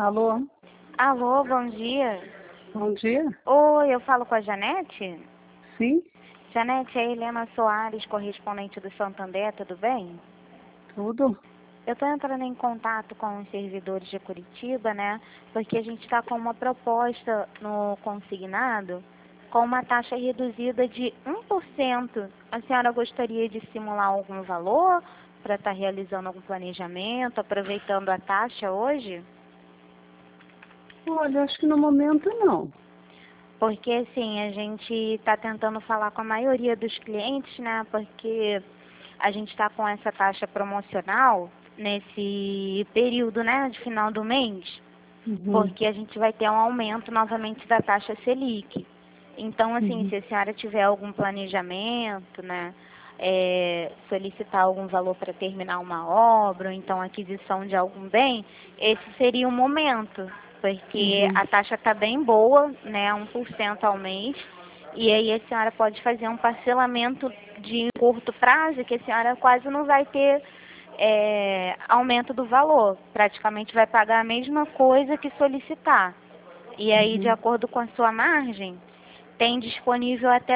Alô, Alô, bom dia. bom dia. Oi, eu falo com a Janete? Sim, Janete, é a Helena Soares, correspondente do Santander, tudo bem? tudo. Eu estou entrando em contato com os servidores de Curitiba, né? Porque a gente está com uma proposta no consignado com uma taxa reduzida de 1%. A senhora gostaria de simular algum valor para estar realizando algum planejamento, aproveitando a taxa hoje? Olha, acho que no momento não. Porque, assim, a gente está tentando falar com a maioria dos clientes, né? Porque a gente está com essa taxa promocional nesse período, né, de final do mês, Uhum, porque a gente vai ter um aumento novamente da taxa Selic. Então, assim, uhum. se a senhora tiver algum planejamento, né, solicitar algum valor para terminar uma obra, ou então aquisição de algum bem, esse seria o momento, porque Uhum. a taxa está bem boa, né, 1% ao mês, e aí a senhora pode fazer um parcelamento de curto prazo, que a senhora quase não vai ter aumento do valor, praticamente vai pagar a mesma coisa que solicitar. E aí, de Uhum. acordo com a sua margem, tem disponível até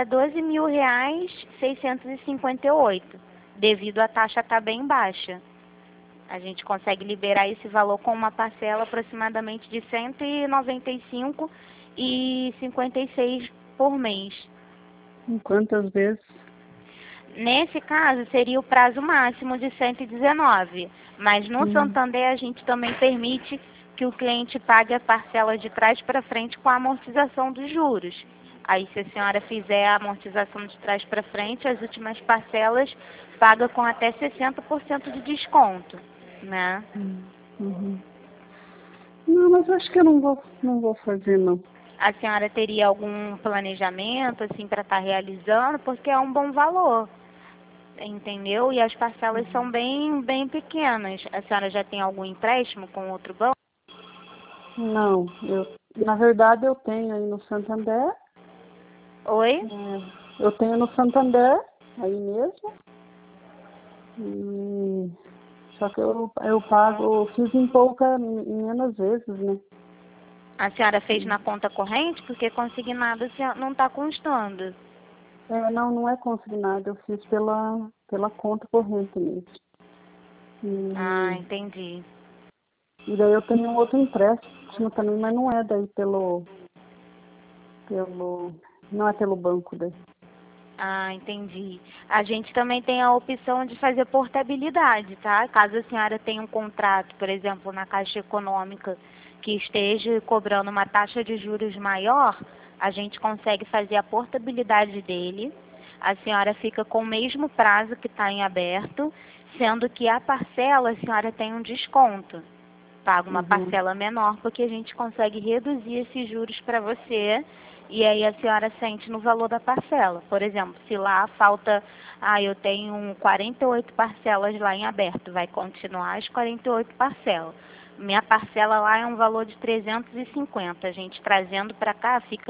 R$ 12.658, devido à taxa estar bem baixa. A gente consegue liberar esse valor com uma parcela aproximadamente de 195,56 por mês. Em quantas vezes? Nesse caso, seria o prazo máximo de 119, mas no Hum. Santander a gente também permite que o cliente pague a parcela de trás para frente com a amortização dos juros. Aí, se a senhora fizer a amortização de trás para frente, as últimas parcelas paga com até 60% de desconto, né? Uhum. Não, mas acho que eu não vou fazer, não. A senhora teria algum planejamento, assim, para estar realizando, porque é um bom valor. Entendeu? E as parcelas são bem pequenas. A senhora já tem algum empréstimo com outro banco? Não, na verdade eu tenho aí no Santander, Oi? eu tenho no Santander, aí mesmo, e só que eu pago, eu fiz em menos vezes, né? A senhora fez na conta corrente? Porque consignado não está constando. Não é consignado, eu fiz pela conta corrente mesmo. Ah, E, entendi. e daí eu tenho um outro empréstimo também, mas não é daí não é pelo banco daí. Ah, entendi. A gente também tem a opção de fazer portabilidade, tá? Caso a senhora tenha um contrato, por exemplo, na Caixa Econômica, que esteja cobrando uma taxa de juros maior, a gente consegue fazer a portabilidade dele. A senhora fica com o mesmo prazo que está em aberto, sendo que a parcela a senhora tem um desconto. Paga uma Uhum, parcela menor, porque a gente consegue reduzir esses juros para você e aí a senhora sente no valor da parcela. Por exemplo, se lá falta, eu tenho 48 parcelas lá em aberto, vai continuar as 48 parcelas. Minha parcela lá é um valor de 350, a gente trazendo para cá fica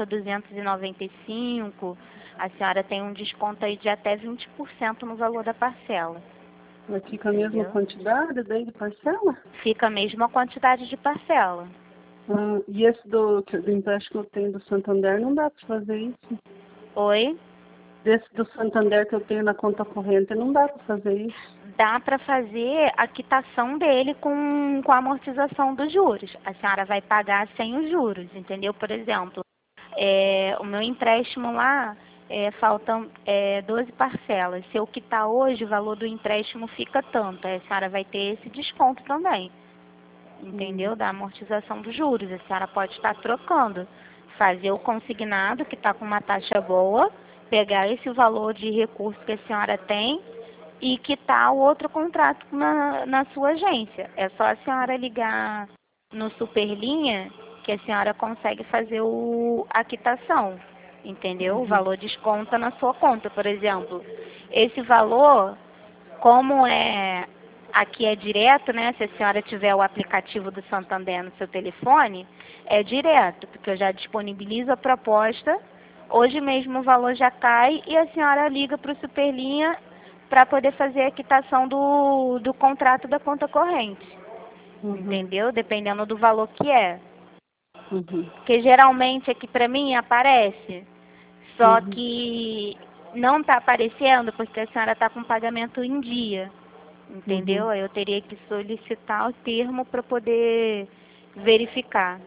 295, a senhora tem um desconto aí de até 20% no valor da parcela, mas fica a mesma entendeu? quantidade daí de parcela? Fica a mesma quantidade de parcela. E esse do empréstimo que eu tenho do Santander não dá para fazer isso? Oi? Desse do Santander que eu tenho na conta corrente não dá para fazer isso? Dá para fazer a quitação dele com a amortização dos juros. A senhora vai pagar sem os juros, entendeu? Por exemplo, o meu empréstimo lá, faltam 12 parcelas. Se eu quitar hoje, o valor do empréstimo fica tanto. Aí a senhora vai ter esse desconto também, Hum, entendeu? Da amortização dos juros. A senhora pode estar trocando. Fazer o consignado, que está com uma taxa boa, pegar esse valor de recurso que a senhora tem e quitar o outro contrato na sua agência. É só a senhora ligar no Superlinha que a senhora consegue fazer a quitação, entendeu? O uhum, valor desconta na sua conta, por exemplo. Esse valor, como aqui é direto, né? Se a senhora tiver o aplicativo do Santander no seu telefone, é direto, porque eu já disponibilizo a proposta. Hoje mesmo o valor já cai e a senhora liga para o Superlinha para poder fazer a quitação do contrato da conta corrente. entendeu? Dependendo do valor que é. Uhum. Porque geralmente aqui pra mim aparece, só que não tá aparecendo porque a senhora tá com pagamento em dia, entendeu? Aí eu teria que solicitar o termo para poder verificar.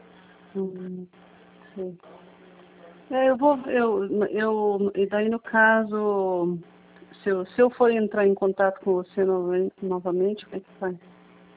Sim. E daí no caso, se eu for entrar em contato com você novamente, como é que faz?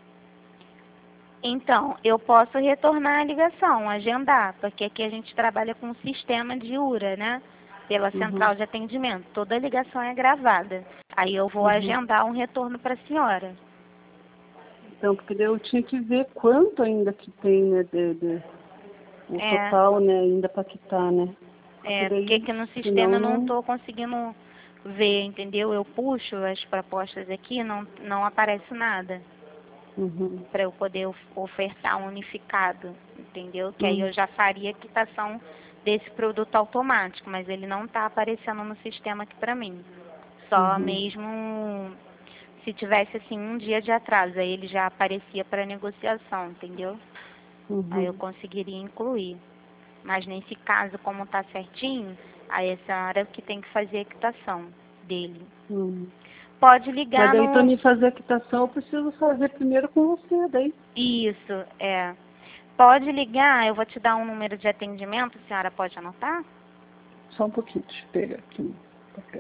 Então, eu posso retornar a ligação, agendar, porque aqui a gente trabalha com um sistema de URA, né? Pela central de atendimento. Toda ligação é gravada. Aí eu vou agendar um retorno para a senhora. Então, porque daí eu tinha que ver quanto ainda que tem, né, o total, né, ainda para quitar, né? Porque aqui no sistema eu não estou conseguindo ver, entendeu? Eu puxo as propostas aqui, não aparece nada. Para eu poder ofertar um unificado, entendeu? Que aí eu já faria a quitação desse produto automático, mas ele não está aparecendo no sistema aqui para mim. Só mesmo se tivesse assim um dia de atraso, aí ele já aparecia para negociação, entendeu? Aí eu conseguiria incluir. Mas nesse caso, como está certinho, aí é a senhora que tem que fazer a quitação dele. Pode ligar. Mas daí para mim fazer a quitação eu preciso fazer primeiro com você, daí. Isso, é. Pode ligar, eu vou te dar um número de atendimento, a senhora pode anotar? Só um pouquinho, deixa eu pegar aqui no papel.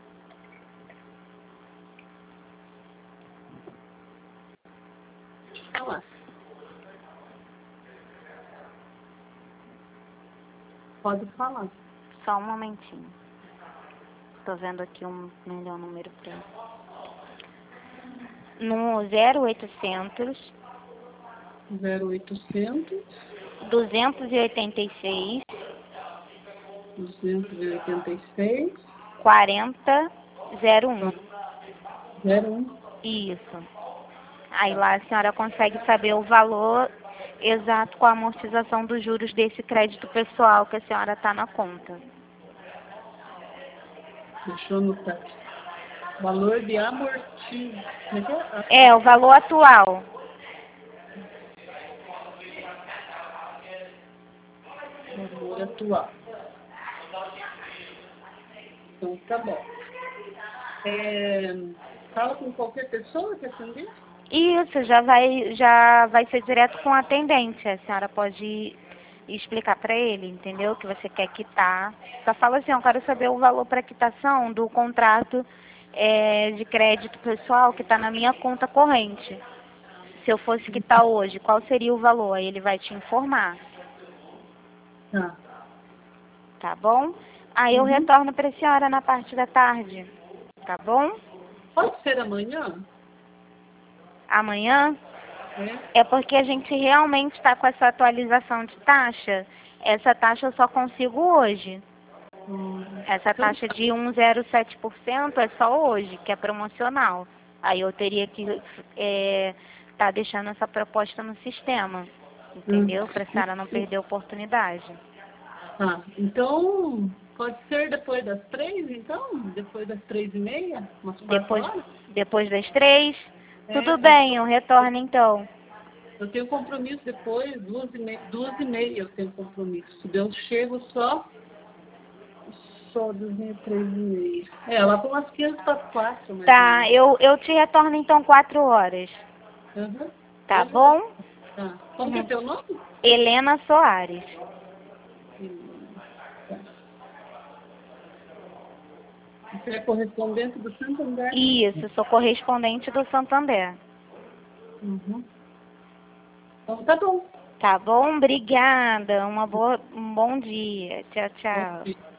Falar. Pode falar. Só um momentinho. Estou vendo aqui um melhor número para ele. No 0800 0800 286 286 4001. 01. Isso. Aí lá a senhora consegue saber o valor exato com a amortização dos juros desse crédito pessoal que a senhora está na conta. Deixa eu anotar. Valor de amortização. É, o valor atual. Valor atual. Então, tá bom. Fala com qualquer pessoa que atender? Isso, já vai ser direto com o atendente. A senhora pode explicar para ele, entendeu? Que você quer quitar. Só fala assim, eu quero saber o valor para quitação do contrato de crédito pessoal que está na minha conta corrente. Se eu fosse quitar hoje, qual seria o valor? Aí ele vai te informar. Tá. Tá bom? Aí eu retorno para a senhora na parte da tarde. Tá bom? Pode ser amanhã? Amanhã? É porque a gente realmente está com essa atualização de taxa. Essa taxa eu só consigo hoje. Essa taxa de 1,07% é só hoje, que é promocional. Aí eu teria que tá deixando essa proposta no sistema, entendeu? Para a senhora não perder a oportunidade. Tá. Então, pode ser depois das 3, então? Depois das 3h30? Depois das 3? Tudo bem, eu retorno então. Eu tenho compromisso depois, 2h30 eu tenho compromisso. Eu chego só 2h30, 3h30. Lá por umas 15 para 4. Tá, eu te retorno então 4 horas. Tá bom? Tá. Como que é teu nome? Helena Soares. Você é correspondente do Santander? Isso, sou correspondente do Santander. Então tá bom. Tá bom? Obrigada. Um bom dia. Tchau, tchau.